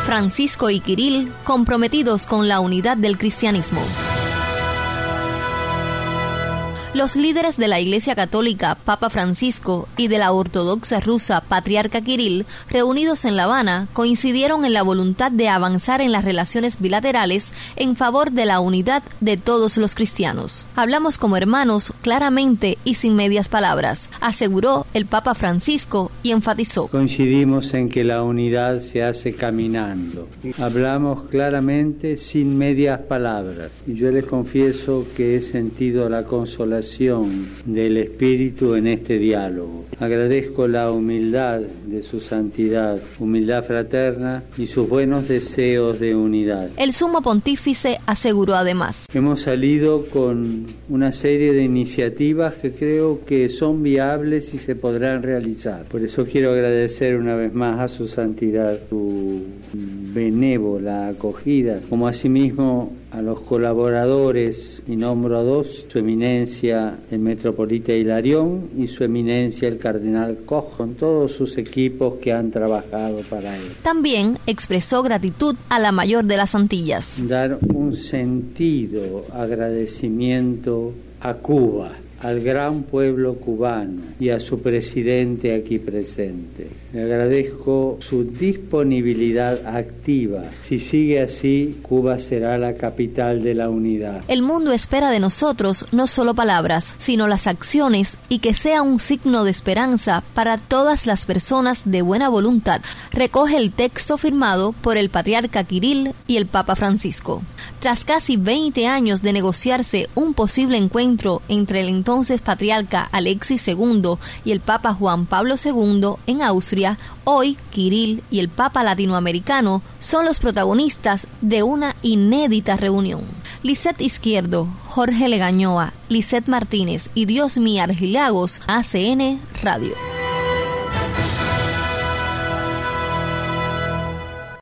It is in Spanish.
Francisco y Kirill, comprometidos con la unidad del cristianismo. Los líderes de la Iglesia Católica, Papa Francisco, y de la Ortodoxa rusa, Patriarca Kirill, reunidos en La Habana, coincidieron en la voluntad de avanzar en las relaciones bilaterales en favor de la unidad de todos los cristianos. Hablamos como hermanos, claramente y sin medias palabras, aseguró el Papa Francisco y enfatizó: coincidimos en que la unidad se hace caminando. Hablamos claramente sin medias palabras. Y yo les confieso que he sentido la consolación del Espíritu en este diálogo. Agradezco la humildad de su santidad, humildad fraterna y sus buenos deseos de unidad. El sumo pontífice aseguró además: hemos salido con una serie de iniciativas que creo que son viables y se podrán realizar. Por eso quiero agradecer una vez más a su santidad su benévola acogida, como asimismo a los colaboradores, y nombro a dos: su eminencia el metropolita Hilarión y su eminencia el cardenal Koch, con todos sus equipos que han trabajado para él. También expresó gratitud a la mayor de las Antillas. Dar un sentido agradecimiento a Cuba, al gran pueblo cubano y a su presidente aquí presente. Le agradezco su disponibilidad activa. Si sigue así, Cuba será la capital de la unidad. El mundo espera de nosotros no solo palabras, sino las acciones, y que sea un signo de esperanza para todas las personas de buena voluntad, recoge el texto firmado por el Patriarca Kirill y el Papa Francisco. Tras casi 20 años de negociarse un posible encuentro entre el entonces Patriarca Alexis II y el Papa Juan Pablo II en Austria, hoy Kirill y el Papa latinoamericano son los protagonistas de una inédita reunión. Lisette Izquierdo, Jorge Legañoa, Lisette Martínez y Diosmi Argilagos, ACN Radio.